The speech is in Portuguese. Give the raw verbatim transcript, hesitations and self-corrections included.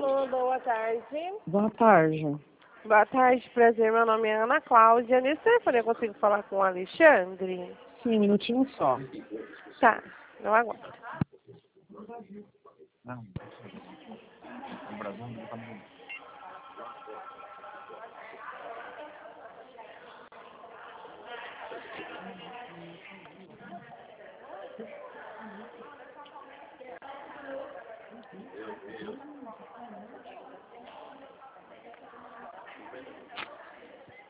Alô, boa tarde. Boa tarde. Boa tarde, prazer. Meu nome é Ana Cláudia. Nesse telefone eu consigo falar com o Alexandre? Sim, um minutinho só. Tá, eu aguardo. Não.